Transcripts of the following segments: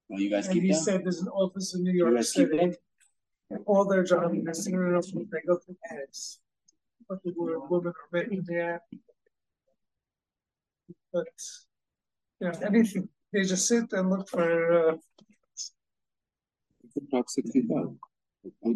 Well, you guys and keep he them? said there's an office in New You York guys keep City. them? And all their jobs, they're senior enough, they go through ads. But the women are making the ad. But anything, they just sit and look for. About 65. We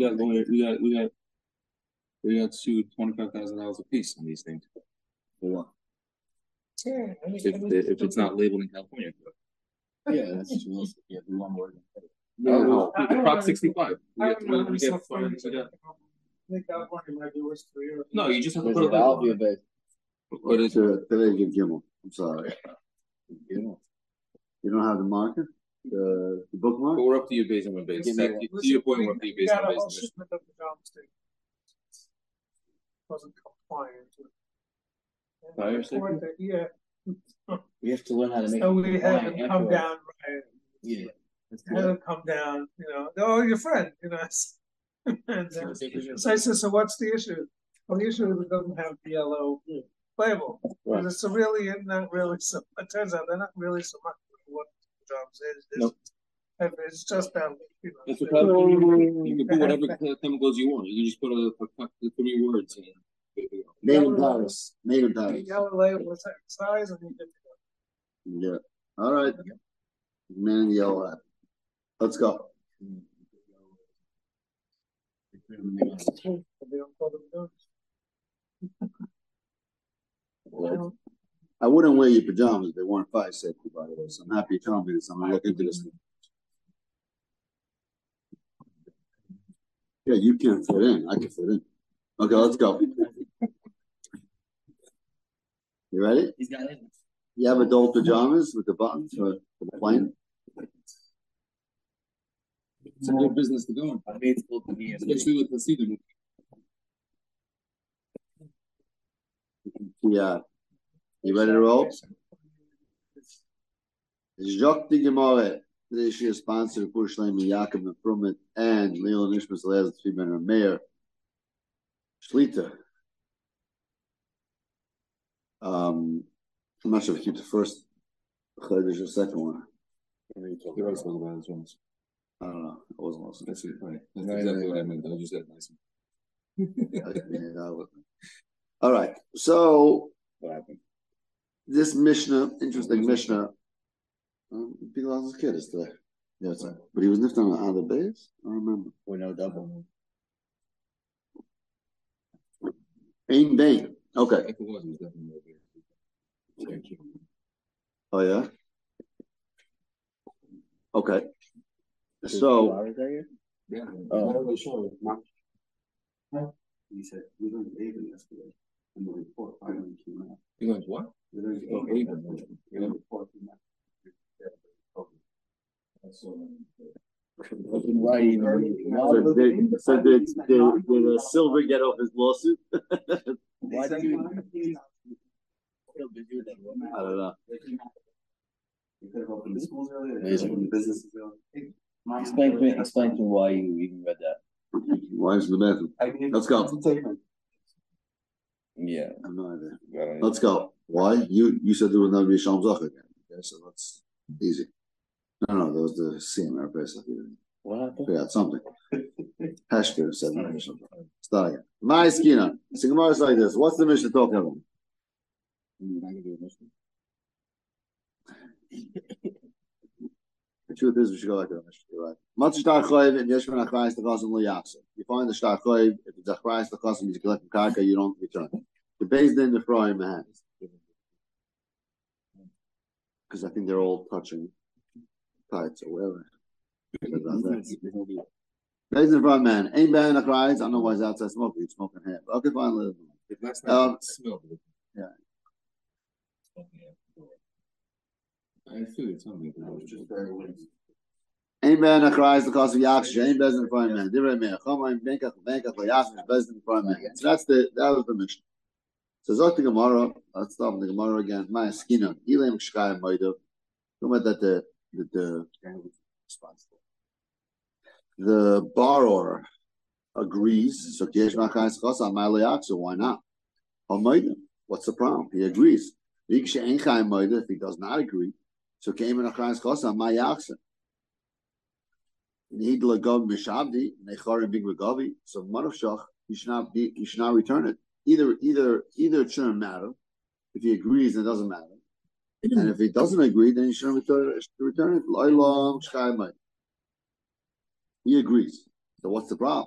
got sued $25,000 a piece on these things. For what? Yeah, If it's not labeled in California. Yeah, that's true. Yeah, we want more. No, Prop 65. I We remember get something. fined for that. I think California might be worse for you. No, you just have to Where's put a the label valve on it. But it's Today give Gimel. I'm sorry. You don't have the marker? The bookmark? But we're up to you based on my base. To your point, we're up to you based on a whole base. shipment of pajamas that wasn't compliant with. Fire safety? Yeah. We have to learn how to make. So we had them come afterwards. down, right? Yeah. Had them come down, oh, your friend, And so I said, so what's the issue? Well, the issue is it doesn't have the yellow label. Right. And it's really not really so. It turns out they're not really so much what jobs is. Nope. It's just that That's what you can put whatever chemicals you want. You just put the 3 words in. Made in Paris. Made in Paris. Yellow label, size, and you get to Yeah. All right. Man in the yellow hat. Let's go. They don't call them those. Well, I wouldn't wear your pajamas if they weren't fire safety, by the way. So I'm happy you're telling me this. I'm gonna look into this. Yeah, you can't fit in. I can fit in. Okay, let's go. You ready? He's got it. You have adult pajamas with the buttons for the plane? It's a good business to go in. I mean, it's cool to me. Especially with the season. Yeah. You ready to roll? Jacques de Gemara. This year's sponsor, Push Shleim Yaakov Improvement, and Leo Nishmas Lez, 3 men mayor. Shlita. I'm not sure if we keep the first Chodesh or the second one. You're always talking about those ones. I don't know. I wasn't listening. That's it, right. That's exactly what I meant. I just said nice. All right. So What happened? this Mishnah, interesting Mishnah. Bilal's kid is today. Yeah, it's but he was nifted on the base. I don't remember. Or no double. Ain Bain. Okay. If it was definitely over. Thank you. Oh yeah. Okay. So Yeah. Oh. he said we learned Avon yesterday in the report finally came out. You guys what? We learned Oh, Avon. in the report came out. So did Silver get off his lawsuit? Why did you? I don't know. You could have opened the schools earlier. Amazing. Businesses earlier. Explain to me why you even read that. Wives in the bathroom. Let's go. Yeah. I have no idea. Let's go. Why? You said there was never be a Shalom Zach again. Okay, so that's easy. No, that was the CMR basically. What happened? Yeah, something. Hashker said or something. Start again. My skina. Sigmar is like this. What's the mission talking about? The truth is, we should go like that. Right. Much star choiv and yeshvan achrais the chasam liyaksa. You find the star choiv. If it's achrais the chasam, you collect from karka. You don't return. The base then the fry in the hands. Because I think they're all touching tights or whatever. Ladies and front man, ain't bad enough cries. I don't know why he's outside smoking. He's smoking half. Okay, fine. Let Smell. Yeah. I figured something. Ain't bad enough cries the cost of yaksha. Ain't bad in front man. Different man. Come on, bank up for yaksha. Best in front man. So that was the mission. So Zok the Gemara. Let's stop the Gemara again. My skina. Elam shkai moidav. Come at that the borrower agrees. So why not? What's the problem? He agrees. If he does not agree, so came in a Need lagov mishabdi necharim big regavi. So manavshach, you should not return it. Either it shouldn't matter. If he agrees, it doesn't matter. And if he doesn't agree, then he shouldn't return it. He agrees. So what's the problem?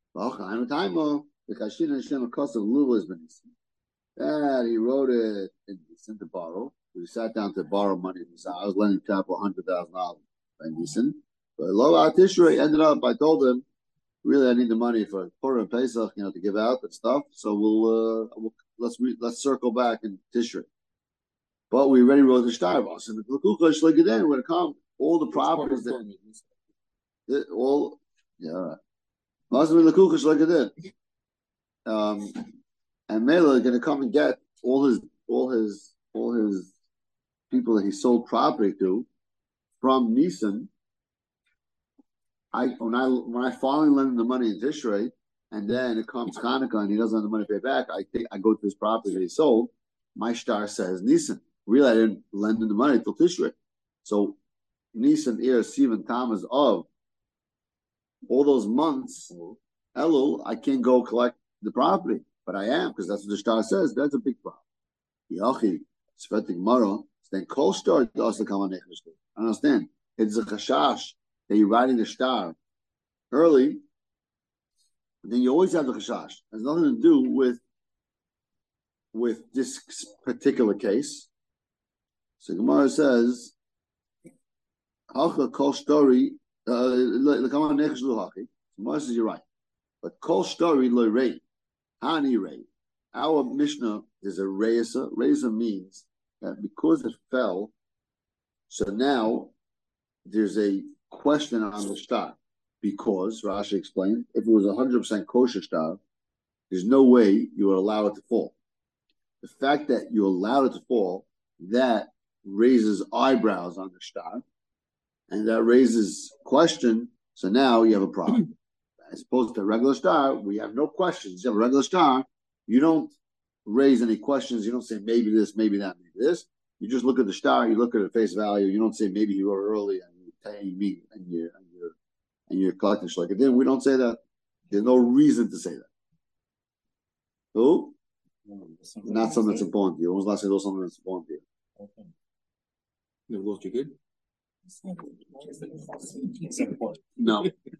And he wrote it in decent to borrow. He sat down to borrow money. I was lending capital $100,000 in decent. But Lo Tishrei ended up. I told him, really, I need the money for Purim and Pesach, to give out and stuff. So let's circle back in Tishrei. But we already wrote the Shtarvos, and the Lakucha Shlegaden, when it comes, all the properties that all, yeah, Muslim Lakucha Shlegaden, and Mela are going to come and get all his people that he sold property to from Nisan. When I finally lend him the money in Tishrei, and then it comes Hanukkah and he doesn't have the money to pay back, I go to this property that he sold. My star says Nisan. Really, I didn't lend him the money till Tishrei. So Nisan, Iyar, Sivan, Tammuz of all those months, Elul, I can't go collect the property, but I am, because that's what the star says. That's a big problem. Yachi, Svetik Maro, then Kol Star does come on Nechus. I understand. It's a chashash that you're writing the star early, then you always have the chashash. It has nothing to do with this particular case. So Gemara says, "Halcha kol story." Gemara says you're right, but kol story lo rei, hani rei. Our Mishnah is a reisa. Reisa means that because it fell, so now there's a question on the star. Because Rashi explained, if it was 100% kosher star, there's no way you would allow it to fall. The fact that you allowed it to fall, that raises eyebrows on the star, and that raises question. So now you have a problem. As opposed to a regular star, we have no questions. You have a regular star, you don't raise any questions. You don't say maybe this, maybe that, maybe this. You just look at the star. You look at the face value. You don't say maybe you were early and you're paying me and you're collecting shlik. Then we don't say that. There's no reason to say that. Who? Not something that's important to you. When was the last time you something that's important to you? Never lost your kid? No.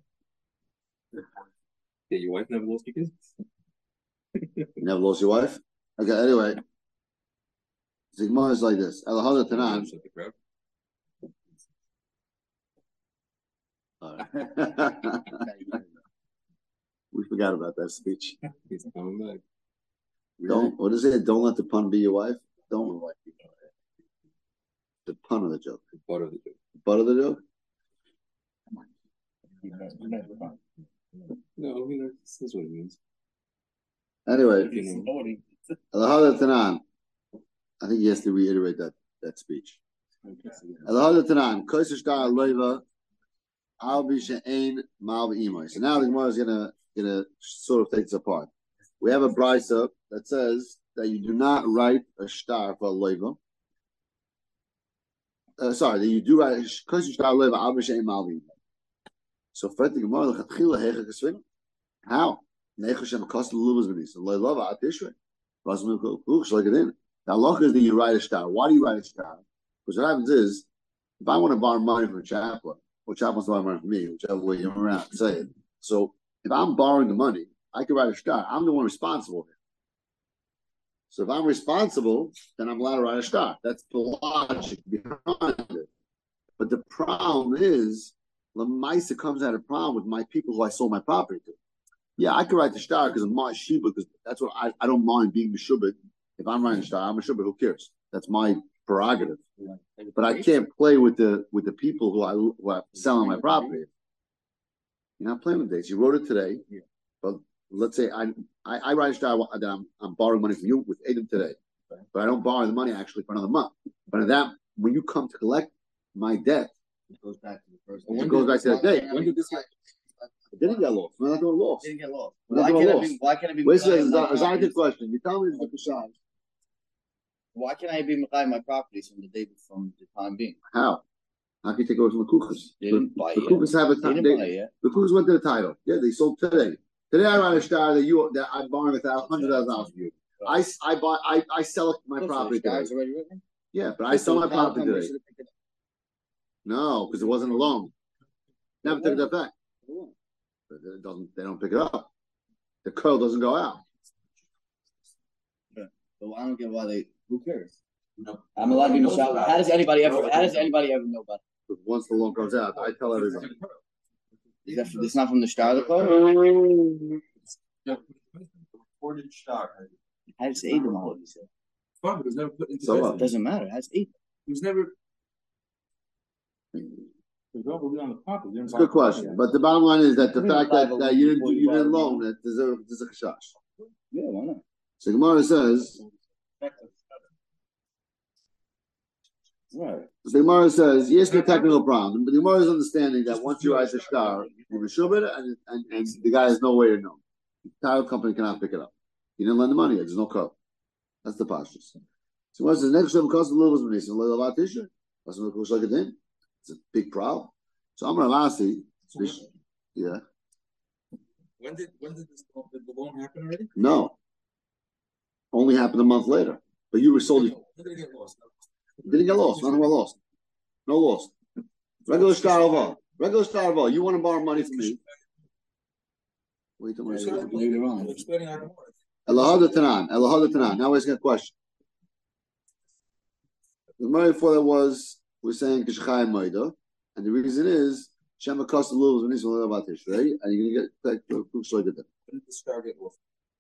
Yeah, your wife never lost your kid? You never lost your wife? Okay, anyway. Zigmar is like this. Elahada Tanan. We forgot about that speech. He's coming back. What is it? Don't let the pun be your wife? Don't let wife be your wife. The pun of the joke. The butt of the joke. Butt of the joke? No, this is what it means. Anyway, Elahada Tanan. I think he has to reiterate that speech. Elahada Tanan. Kosesh Dar Loiva. Al B'She'ein Mal B'Imoy. So now the Gemara is gonna sort of take this apart. We have a brisa that says that you do not write a star for a loiva. Sorry, that you do write because you star loiva Al B'She'ein Mal B'Imoy. So for the Gemara, lechatchila hecha kasvin. How? Nechashem kost l'luvas b'nis. Loiva at Tishrei. Basmu kuch shlegadin. The halacha is that you write a star. Why do you write a star? Because what happens is, if I want to borrow money from a chaplain, or chaplain's borrowing money from me, whichever way you're around, say it. So if I'm borrowing the money, I can write a star. I'm the one responsible here. So if I'm responsible, then I'm allowed to write a star. That's the logic behind it. But the problem is, Lamaisa comes at a problem with my people who I sold my property to. Yeah, I can write the star because of my shiba, because that's what I don't mind being meshubed. If I'm writing a star, I'm meshubed. Who cares? That's my prerogative. But I can't play with the people who are selling my property. You're not playing with dates. You wrote it today, but let's say I write a star that I'm borrowing money from you with Adam today, but I don't borrow the money actually for another month. But that when you come to collect my debt, It goes back to the first. it goes back to that day. When did this happen? It didn't get lost. We're not doing lost. Didn't get lost. We're not doing lost. Why can't I be? Wait, it's not a good question. You tell me the Kashai. Why can't I be Mekayim my properties from the time being? How? How can you take over from the Kukas? They didn't buy The it. Kukas have a They time. didn't buy it. The Kukas went to the title. Yeah, they sold today. Today I write a star that I'm borrowing $100,000 from you. I sell my property today. Already written? Yeah, but I sell my property today. No, because it wasn't a loan. Never took it effect. But it doesn't. They don't pick it up. The curl doesn't go out. But I don't get why they. Who cares? No. I'm allowed to be Michelle. How does anybody ever know about it? But once the loan comes out, I tell everybody. It's not from the start of the club? Reported star. Has eight of them. Fine, but it was never put into So what? business. Doesn't matter. Has eight. It was never. The girl will be on the property. It's a good question, but the bottom line is that the fact that you didn't loan that there's a chashash. Yeah, why not? So Gemara says. Right. So the Gemara says, yes, the technical problem, but the Gemara is understanding that once you write the star, you meshubed and the guy has no way to know. The title company cannot pick it up. You didn't lend the money yet. There's no code. That's the pashtus. So what says next level cost a little bit of money. It's a big problem. So I'm gonna ask you, yeah. When did the loan happen already? No. Only happened a month later. But you were sold it. When did it get lost? Didn't get lost. Nothing got lost. No lost. Regular star of all. Regular star of all. You want to borrow money from me. Wait till Later on. Elahada Tanan. Now we're asking a question. The money before that was, we're saying Kishchai Maida, and the reason is Shema cost a little when he's a little about this, right? And you're gonna get back to When did the star get lost?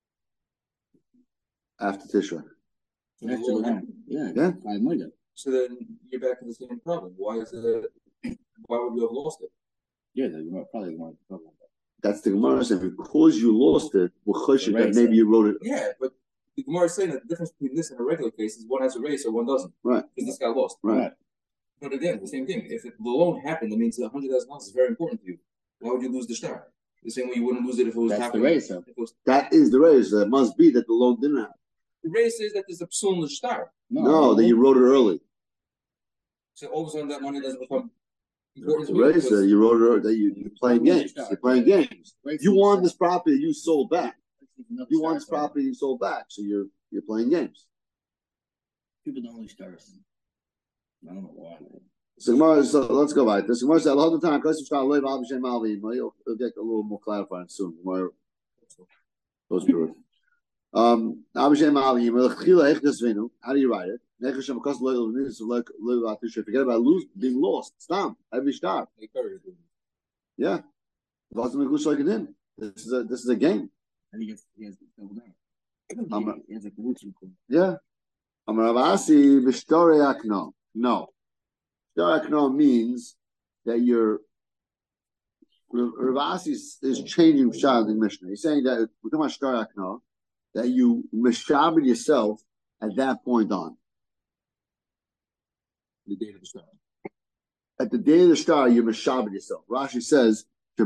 after Tishrei. Yeah. 5 million. So then you're back to the same problem. Why would you have lost it? Yeah, they probably want to problem. That's the Gemara saying because you lost it, that maybe you wrote it. Yeah, but the Gemara is saying that the difference between this and a regular case is one has a race or one doesn't. Right. Because this got lost. Right. But again, the same thing. If the loan happened, that means $100,000 is very important to you. Why would you lose the star? The same way you wouldn't lose it if it was That's happening. The race. That is the race. That must be that the loan didn't happen. The race is that there's a psul in the star. No, that you wrote it early. So all of a sudden that money doesn't become important The to you. race you wrote it early. That you're playing games. You're playing games. You won this property you sold back. You won this property you sold back. So you're playing games. People don't only start. I don't know why. So let's go by this. Gemara said, "All the time, you'll get a little more clarified soon." Goes through it. How do you write it? Forget about being lost. Stop. Every star. Yeah. This is a game. And he has double down. He has a gluten. Yeah. No. Shtar means that Ravasi is changing Shtar in the Mishnah. He's saying that we're talking about Shtar Akno, that you mishabed yourself at that point on. The date of the star. At the day of the star, you mishabed yourself. Rashi says,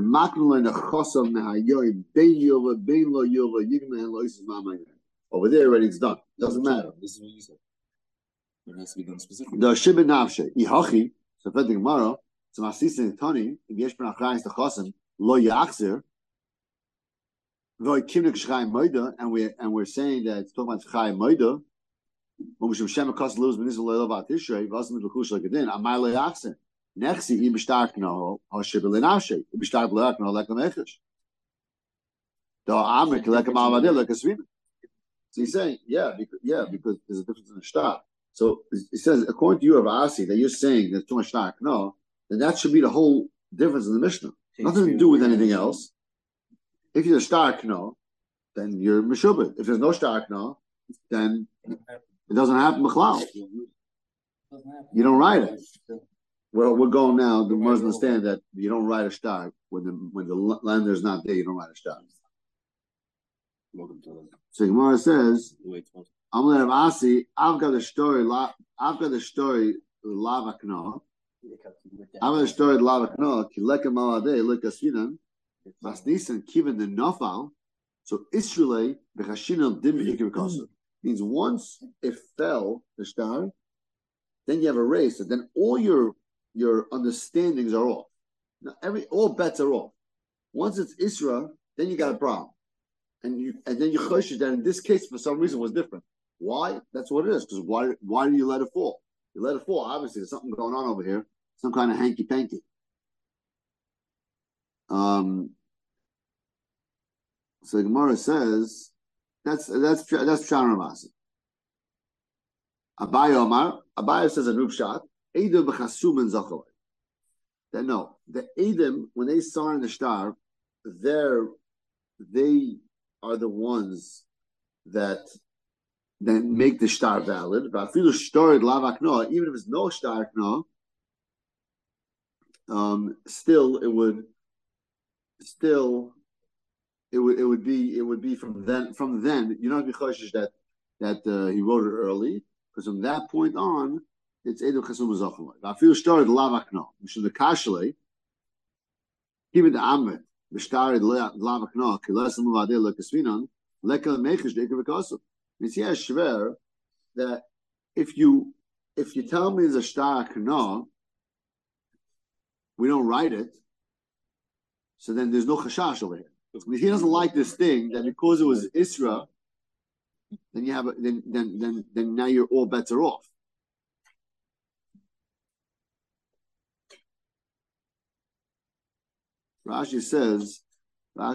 over there already it's done. Doesn't matter. This is what you said. It has to be done specifically. The Shibin Nafshe, Ihachi, so Fed Gemara, so Masisi Tani, if Yesh Ben Achrais the Chosim, Lo Yachzir, Voy Kimnik Shchai Moida, and we're saying that it's talking about Shchai Moida, when we should Shem Kos lose when this is Leilovat Tishrei, Vasim Lukush like it in, Amai Lo Yachzir. Nexi, Ibishtark no, or Shibin Nafshe, Ibishtark Leak no, like a Mechish. The Amrik, like a Mavadir, like a Svina. So he's saying, because there's a difference in the star. So it says, according to you, Ravasi, that you're saying there's too much dark. No, then that should be the whole difference in the Mishnah. Nothing to do with anything else. If you're a stark no, then you're Meshubit. If there's no stark no, then it doesn't happen B'chlal. You don't write it. Well, we're going now. The Muslims understand that you don't write a star when the lender's not there. You don't write a star. So Gemara says, I'm going to have Asi. I've got a story. Lavakno. I've got a story. Lavakno. Kileka Malade. Lekasvinan. Masnisan Kivan the Nafal. So Israel Bechashinal Dim Ikirkosa means once it fell the star, then you have a race, and then all your your understandings are off. Now, all bets are off. Once it's Isra, then you got a problem, and then you choshesh that in this case for some reason was different. Why? That's what it is. Because why do you let it fall? You let it fall. Obviously, there's something going on over here. Some kind of hanky panky. So the Gemara says that's Pshat Ramasi. Abaya says a Rubshat. Eidim b'chasum and zachalai. That no, the Eidim when they sign the shtar, they are the ones that make the shtar valid. But even if it's no shtar no, still it would be from then. You're not be choshesh that he wrote it early, because from that point on it's edu chasum zachalai. I feel started lavakno. Mishum the kashle, even the amrit started lavakno. Kilasam uvadei lekasvinan lekal mechish deikav v'kasum. It's yeah shver that if you tell me there's a shtar kno, we don't write it. So then there's no chashash over here. If he doesn't like this thing, that because it was Isra, then you have then now your all bets are off. Rashi says, by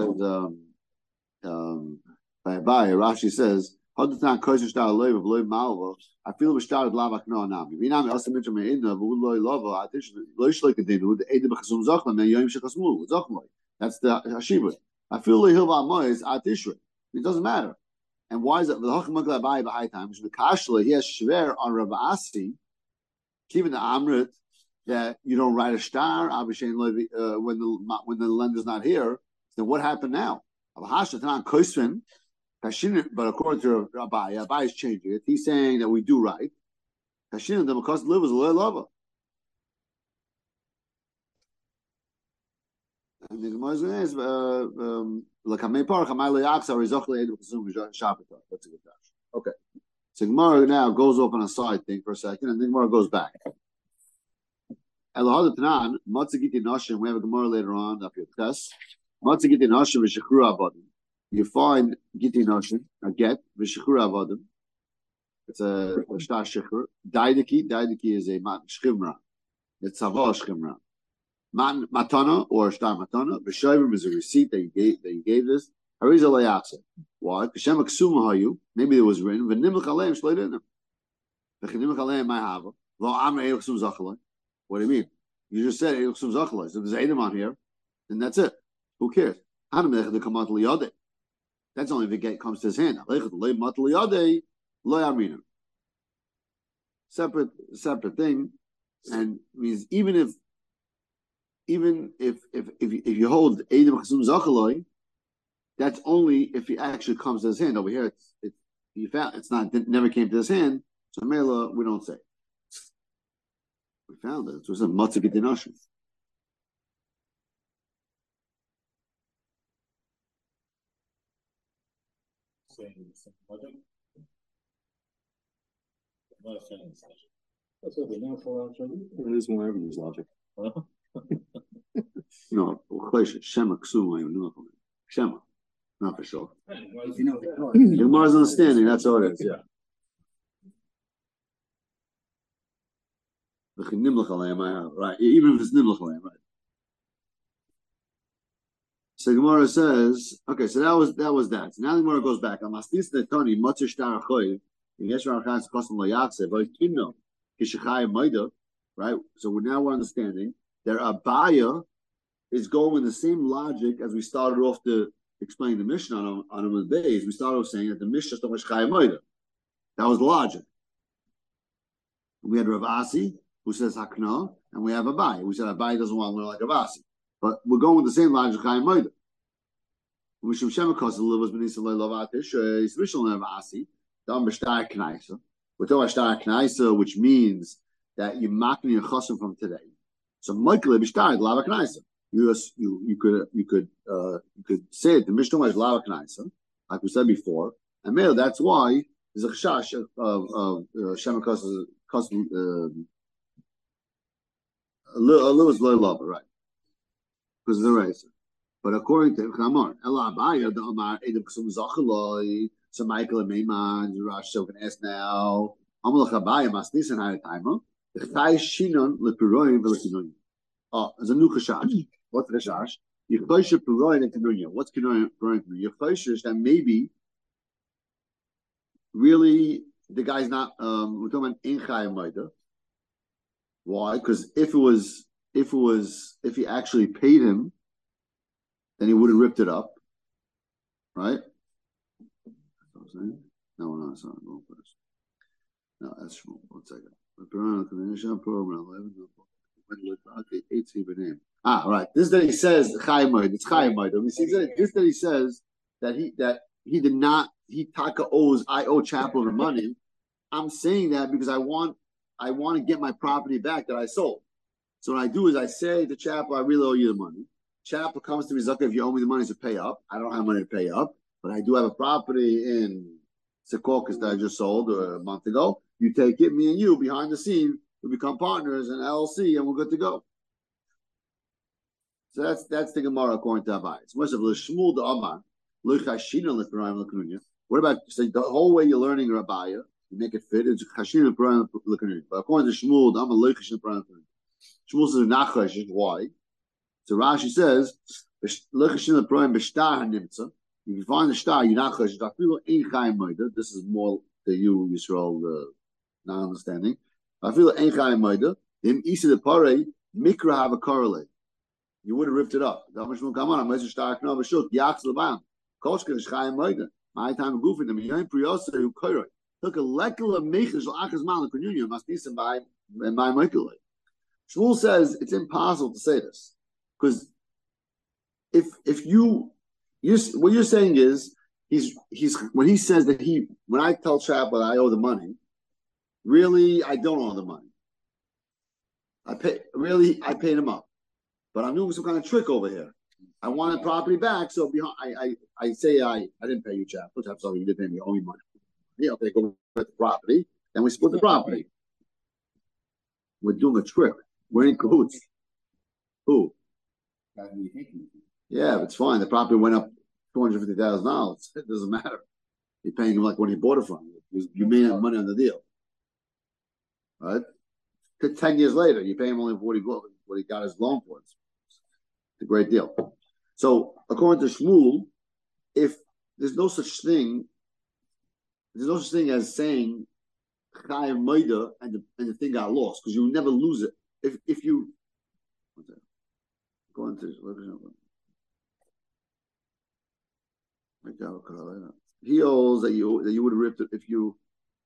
Rashi says, Hadatan Kosher Star Loiv of Loiv Malva, I feel we started Lavak no Nami. We now also mentioned my Inna, but Loy Lava, I think Loishlik Dinu, the Eda Bachasum Zachman, and Yom Shekasmul, Zachmai. That's the Hashiva. I feel like Hilva Mois at Tishri. It doesn't matter. And why is it? The Hachmagla Bai Bahai times the Kashla, he has Shver on Rav Asi, keeping the Amrit that you don't write a star, Abishain when the lender's not here. Then what happened now? But according to Rabbi is changing it. He's saying that we do right. Kashin the because live is a lover. And the Gemara is that's a good dash. Okay. So Gemara now goes off on a side thing for a second, and then Gemara goes back. We have a Gemara later on. You find Giti Noshin, a get, Vishchur Avodim. It's a Shtar Shechur. Daidiki is a Mat Shchimra. It's Savah Shchimra. Matana or Shtar Matana. Vishavim is a receipt that you gave this. Hariza Layatse. Why? Kashem Aksuma Hayu. Maybe it was written. V'nimlich Aleim Shleidim. V'chinimlich Aleim Ma'hava. Lo Amr Eichsum Zachalai. What do you mean? You just said Eichsum Zachalai. So if there's Eidim on here, then that's it. Who cares? Hanamech the Kamat Liyadeh. That's only if the gate comes to his hand. Separate thing, and means even if you hold Eidim Chasum Zachaloi, that's only if he actually comes to his hand. Over here, it's not. It never came to his hand. So Mela, we don't say. We found it. It was a Matzah G'dinashim. There's more evidence logic. No, Shema Ksuma, Shema, not for sure. Gemara's understanding, that's all it is, yeah. Right, even if it's Nimlach Alayim, right. So Gemara says, okay, so that was that. So now the Gemara goes back. Amastis netoni matzir shtar achoy. Yesh rachas kosam layatse. But kimno kishachayim maida. Right. So we're understanding that Abaya is going in the same logic as we started off to explain the Mishnah on the days. We started off saying that the Mishnah is not chayim maida. That was the logic. We had Rav Asi who says hakna, and we have Abaya. We said Abaya doesn't want to learn like Rav Asi. But we're going with the same logic. Chayim Moida. Mishum Shemakas delivers Benisa Leilavatish. Is Rishon Avasi. Dam B'Shtar Knaisa. We're talking about Shtar Knaisa, which means that you're marking your chasam from today. So Michael B'Shtar Lava Knaisa. You could say it. The Mishnah was Lava Knaisa, like we said before, and Mele. That's why there's a chashash of Shemakas custom. little is low lava, right? Because of the racer. But according to Chamor, Ella Abaya, the Amar Edom Ksum Zachaloi, so Michael and Meiman, Rash so can ask now. Amalach Abaya must listen how to time. The Chai Shinon Lepiroim Velakinunya. Oh, there's a new Chashash. What's the Chashash? Yechoisha Piroim and Kinunya. What's Kinunya? Yechoisha is that maybe really the guy's not we're talking about in Chai Maida. Why? Because if he actually paid him, then he would have ripped it up, right? No, sorry, go first. No, that's Shmuel. 1 second. Right. This that he says Chayimod. It's Chayimod. We see this that he says that he did not. He taka owes. I owe Chapel the money. I'm saying that because I want to get my property back that I sold. So what I do is I say to Chapel, I really owe you the money. Chapel comes to me, Zucker, if you owe me the money to pay up. I don't have money to pay up, but I do have a property in Secaucus that I just sold a month ago. You take it, me and you, behind the scene, we become partners in LLC, and we're good to go. So that's the Gemara according to Abai. What about say the whole way you're learning Rabbiya, you make it fit, it's Chashin and Puran Lakunin. But according to Shmuel, I'm a Leichish and Puran Lakunin. Shmuel says Nachash, why? So Rashi says, if you find the star, you're not chayiv. This is more to you, Yisrael, not understanding. I feel ain't chayim moida. In Isa the pare mikra have a correlate. You would have ripped it up. My time goofing them. You ain't priosa who koyroi. Look a lekula mechish l'achas mal l'kunyunya must be some by Michael. Shmuel says it's impossible to say this. Because if you what you're saying is he's when he says that when I tell Chapel I owe the money, really I don't owe the money. I paid him up, but I'm doing some kind of trick over here. I want the property back, so I say I didn't pay you, Chapel. Sorry, you didn't pay me. You owe me money. I'll take over the property, then we split the property. We're doing a trick. We're in cahoots. Who? Yeah, it's fine. The property went up $250,000. It doesn't matter. You're paying him like when he bought it from you. You made money on the deal, right? 10 years later, you pay him only what he got his loan for. It's a great deal. So, according to Shmuel, if there's no such thing as saying Chayav Maida and the thing got lost because you never lose it if you. Go into he owes that you would have ripped it if you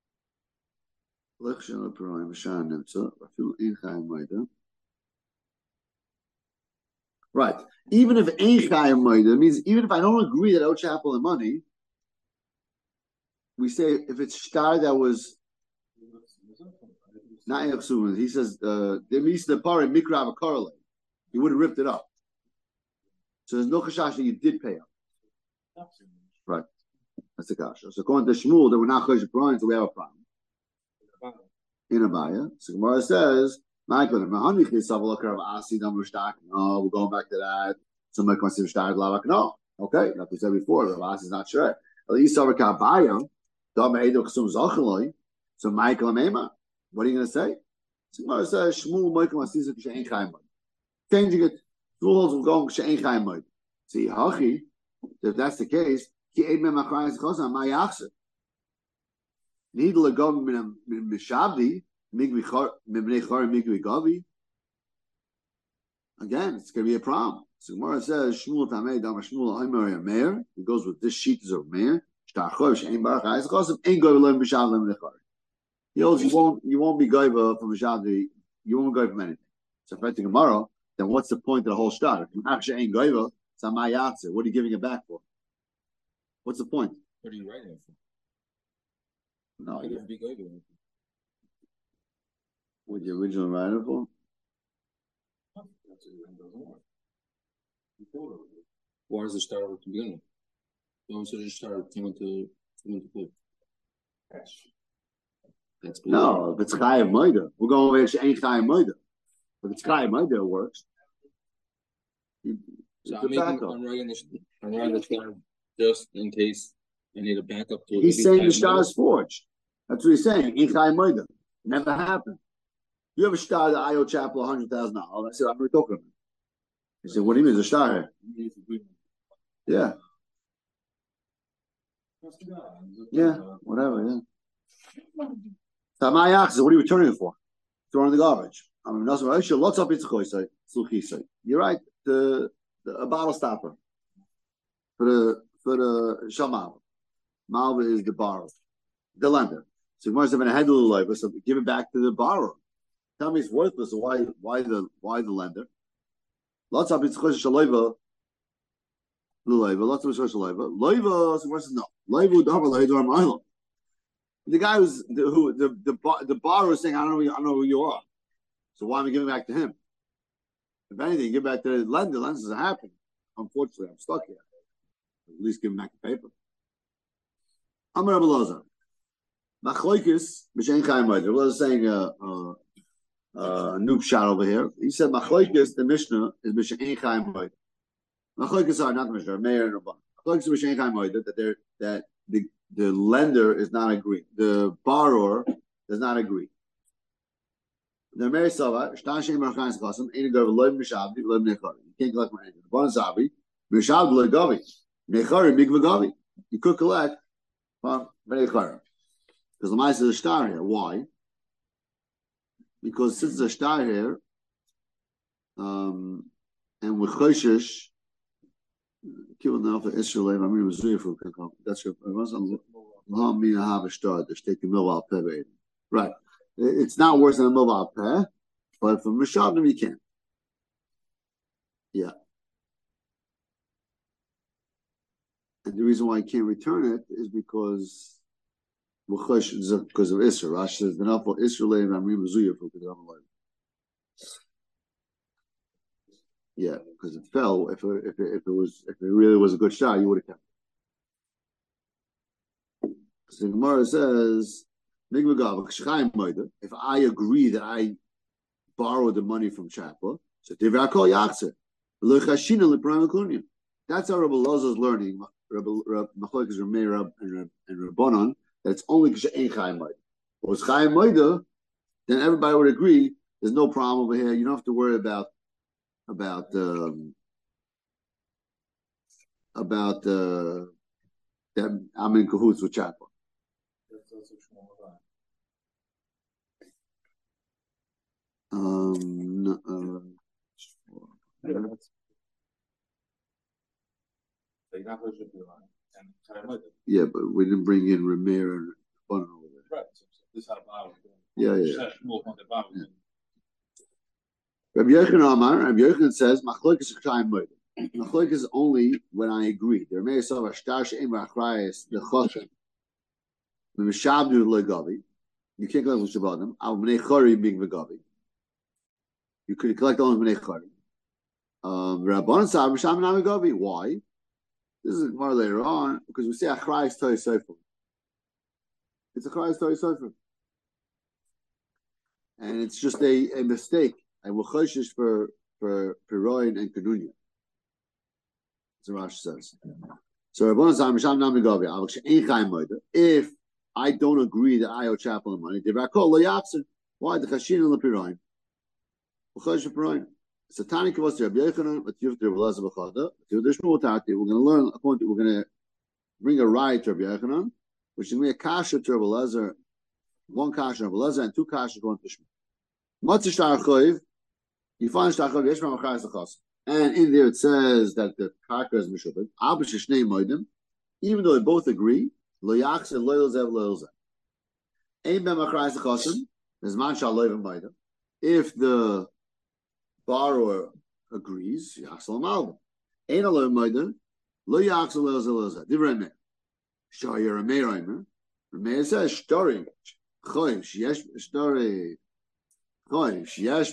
right. Even if ain't Chayim Maida means even if I don't agree that I owe Chapel the money, we say if it's shtar that was not Yachsuvin, he says there means the pare mikra a correlate. You would have ripped it up. So there's no chashash that you did pay up. Right. That's the kasha. So according to Shmuel, that we're not chayiv Puran, so we have a problem. In Abaya. So Gemara says, no, we're going back to that. Somebody comes to Shtar Lavak. No. Okay, like we said before, the last is not sure. At least over Kabaya, so Michael Amema. What are you going to say? So Gemara says, Shmuel Michael Masisa Kishain Chaim. Changing it, rules will go Shein Chaim Moed. See, Hachi, if that's the case, Ki Eid Mem Achrayis Chosan Ma Yachser. Need to go Mishabdi Migvi Chor Mibnei Chor Migvi Gavi. Again, it's going to be a problem. So Gemara says Shmuel Tamei Dama Shmuel Aimer Meir. He goes with this sheet is of Meir. Shtar Chor Shein Bar Chayis Chosan Ain't going to learn Mishabdi Mibnei. He holds you won't be Gaiva from Mishabdi. You won't go from anything. So if I think tomorrow. Then what's the point of the whole shtar? What are you giving it back for? What's the point? What are you writing it for? No. What the original writer for? Why does the star to begin with? Why was the star came into play? That's no, if it's Chayav Moida, we're going over here. Ain't Chayav Moida. But it's Kai Maida, it works. So I'm writing the shtar just in case I need a backup to it. He's saying the shtar is forged. That's what he's saying. In Kai Maida. Never happened. You have a shtar that IO Chapel $100,000. I said, I'm not talking about. He said, what do you mean? There's a shtar here. Yeah. Yeah, whatever, yeah. So my axe, what are you returning it for? Throwing in the garbage. I mean, lots of it's you're right. A bottle stopper for the shamal. Malva is the borrower, the lender. So you must have been a head of the labor, so give it back to the borrower. Tell me it's worthless. So why the lender? Lots of it's shalayva. Lots of it's shalayva. Loiva. So no. Loiva double loiva milo. The guy the borrower is saying, I don't know who you are. So why am I giving back to him? If anything, give back to the lender. The lender doesn't happen. Unfortunately, I'm stuck here. At least give him back the paper. I'm Rabbi Loza. Machloikis b'shein chayim moed. Rabbi Loza is saying a noob shot over here. He said Machloikis, the Mishnah, is b'shein chayim moed. Machloikis are not the Mishnah, Meir and Rabban. Machloikis b'shein chayim moed, that the lender is not agreeing. The borrower does not agree. The Meir Sava, Shtan Shem Barachayim Chasim, ain't go loy mishabdi, loy nechari. You can't collect money. The Bon Zabi, mishabdi loy gavi, nechari big gavi. You could collect from nechari because the mice is a star here. Why? Because since it's a star here, and with Choshesh, kill now for Israel. I mean, it was really for that's your. It wasn't long me to have a star. Just take the mill out pay. Right. It's not worse than a mill out pay, but for Mishavim you can. Yeah. And the reason why you can't return it is because of Israel. Rashi says the enough for Israel and Amri Mazuya for Kedam. Yeah, because it fell. If it really was a good shot, you would have kept it. So the Gemara says, if I agree that I borrowed the money from Chapel, so that's how Rabbi Loza is learning. Machlokes Rameir and Rabbanon that it's only Chaim Moed. If it was Chaim Moed, then everybody would agree. There's no problem over here. You don't have to worry about that I'm in cahoots with Chapel. Yeah, but we didn't bring in Rameir and Rabbanon over there. Yeah. Rabbi Yochanan says, Machlokes Chaim Moed. Machlokes is only when I agree. There may be a shtar she'em b'achrayis the choshen. V'mishabdu legavi. You can't collect with Shabbatim. Al b'nei chori big v'gavi. You could collect only b'nei chori. Rabbanan said, Misham nam v'gavi. Why? This is more later on because we say achrayis toy sefer. It's achrayis toy sefer, and it's just a mistake. I will choshish for Piroin and Kedunya. That's what Rashi says. So if I don't agree that I owe Chapel the money, why the Chashin and the Piroin? Satanic was to Rabbi Yochanan, but you have to Rabbi Elazar b'chada. We're going to learn. We're going to bring a ride to Rabbi Yochanan, which is going to be a kasha to Rabbi Elazar, one kasha to Rabbi Elazar, and two kasha going to Shmuel. You find and in there it says that the karka is mishubed. Even though they both agree, if the borrower agrees, Rameir says story. You get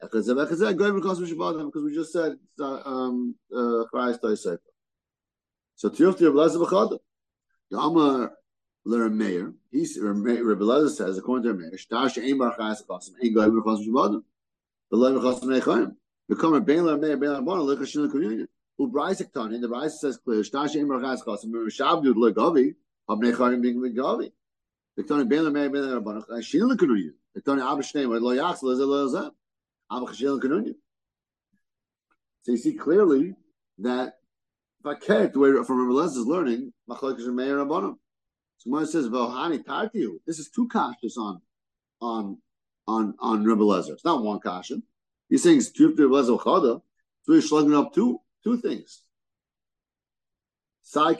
because we just said So Tiyufti Rabbi Elazar b'chada. The Amar L'Rameir, Rabbi Elazar says, according to Rameir, Shtar she'ein bar chayas chasim, ein goy bar chasim shabbadim. The loy bar chasim neichayim. Become a bein L'Rameir, bein L'Rabbana, l'chashin l'kommunion. Who Bryce Tani, the Bryce says clear, Shtar she'ein bar chayas chasim, Shabdu l'gavi, hab neichayim being l'gavi. The Tani bein L'Rameir, bein L'Rabbana, l'chashin l'kommunion. The Tani Abba Shnei, lo yachs, lo zeh, lo zeh. Abba chashin l'kommunion. So you see clearly that if I care the way from Rabbi Elazar is learning, machlokes Rameir and Rabbanim. So Gemara says, "V'ohani tartiu." This is two kashas on Rabbi Elazar. It's not one kasha. He's saying it's Rabbi Elazar chada. So he's slugging up two things. Sai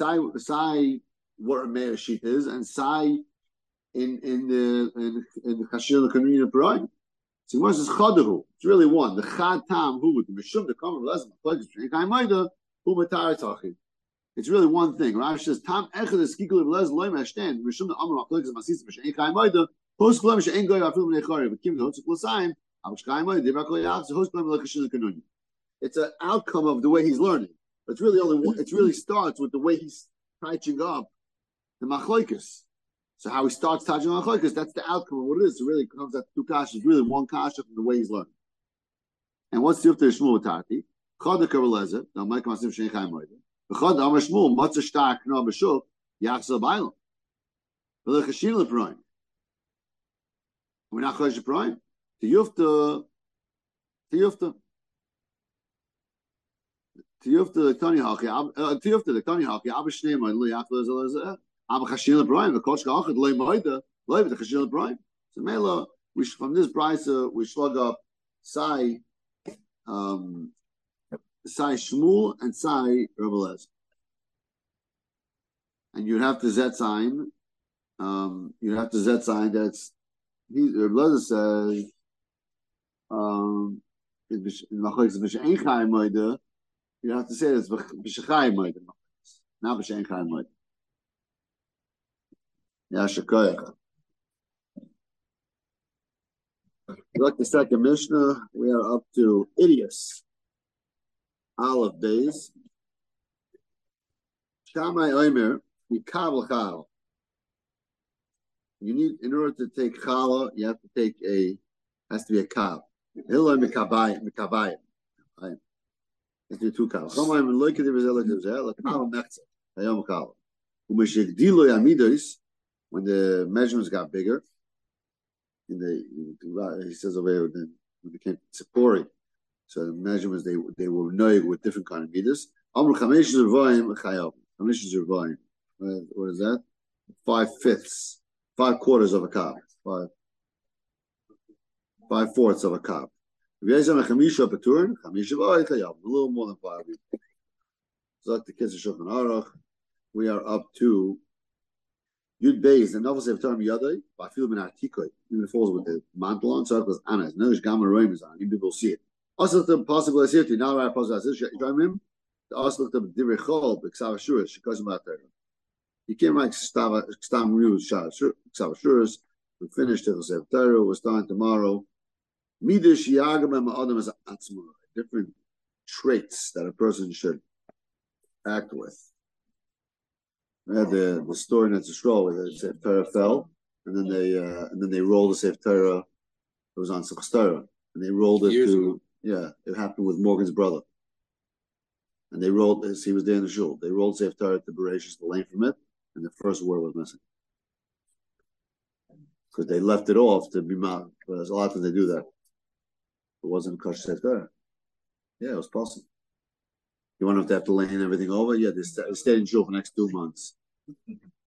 what Rameir sheet is, and Sai in the kashir the communion of Parayim. So Gemara says chadahu. It's really one. The chad tam hu the mishum the common Elazar machlokes Rameir hu matar tachi. It's really one thing. Rashi says, "Tam echad eskikul v'lez loy mashten mishum the amar machlokes masis b'shein kaim moida host kolam shein goy afil b'nechari v'kim the hotzuk l'saim avish kaim moida dibrakol yachs host kolam l'kashin l'kanuni." It's an outcome of the way he's learning. But it's really only one. It really starts with the way he's touching up the machlokes. So how he starts touching on machlokes, that's the outcome of what it is. It really comes out two kashas. It's really one kasha from the way he's learning. And what's the Yufter Shmuel Tarti? Chada Kareleza. Now Mike Masim Shein Chaim Moida. V'chad Amar Shmuel Matzah Shtar Kna B'Shuk Yachzal Bailam. V'lechashin L'Prayim. We're not Chodesh L'Prayim. To Yufta the Tani Haki. The Tani Haki. Abba Shnei Moed Lo Yachzal L'Zeh. Abba Chashin L'Prayim. V'Kodesh Ka'achad Lo Moida Lo V'Chashin L'Prayim. So Mela, from this brisa we slug up Sai Shmuel and Sai Rabbi Elazar. And you'd have to zet sign. That's Rabbi Elazar says you have to say it's b'shechayim moida, not b'shein chayim moida. Yashakoyach. Look, the second Mishnah, we are up to Idios. Aleph Beis. Shammai Omer, Mikabel Chal. You need, in order to take challah, you have to take has to be a kav. Hillel Mikabayim. Right? Has to be two kavs. Shammai look at the result of the kav mechza. Hayom kav. Umeshigdilo yamidos, when the measurements got bigger. He says over here when it came to Tzipori, so the measurements they were noig with different kind of meters. Amr chamesh zervayim chayav. Chamesh zervayim. What is that? 5/5, 5/4 of a cup. 5/4 of a cup. If you have a chamisha paturin, chamisha v'ay chayav. A little more than 5. So like the kids of Shulchan Aruch, we are up to Yud Beis, the novel of Torah Yadai, by Philip and Artikoi, even it falls with the mantle on, so it was Anna, no Gamma Roim is on, you people see it. Also, the possible is here to now, I pause as this, you remember? The also looked up Divrei Chol, B'Ksav Ashuras, she calls about there. You can't write Stam Ruz, Ksav Ashuras, we finished the Sefer Torah, we're starting tomorrow. Midish Yagam and Ma'adam is Atzma, different traits that a person should act with. I had the story in the scroll where the Sefer Torah fell, and then they rolled the Sefer Torah. It was on Simchas Torah, and they rolled it it happened with Morgan's brother, and they rolled. He was there in the shul. They rolled Sefer Torah to Bereshis, the lane from it, and the first word was missing because they left it off to be mad. But there's a lot of they do that. It wasn't Kosh Sefer Torah. Yeah, it was possible. You want them to have to lane everything over? Yeah, they stayed in shul for the next 2 months.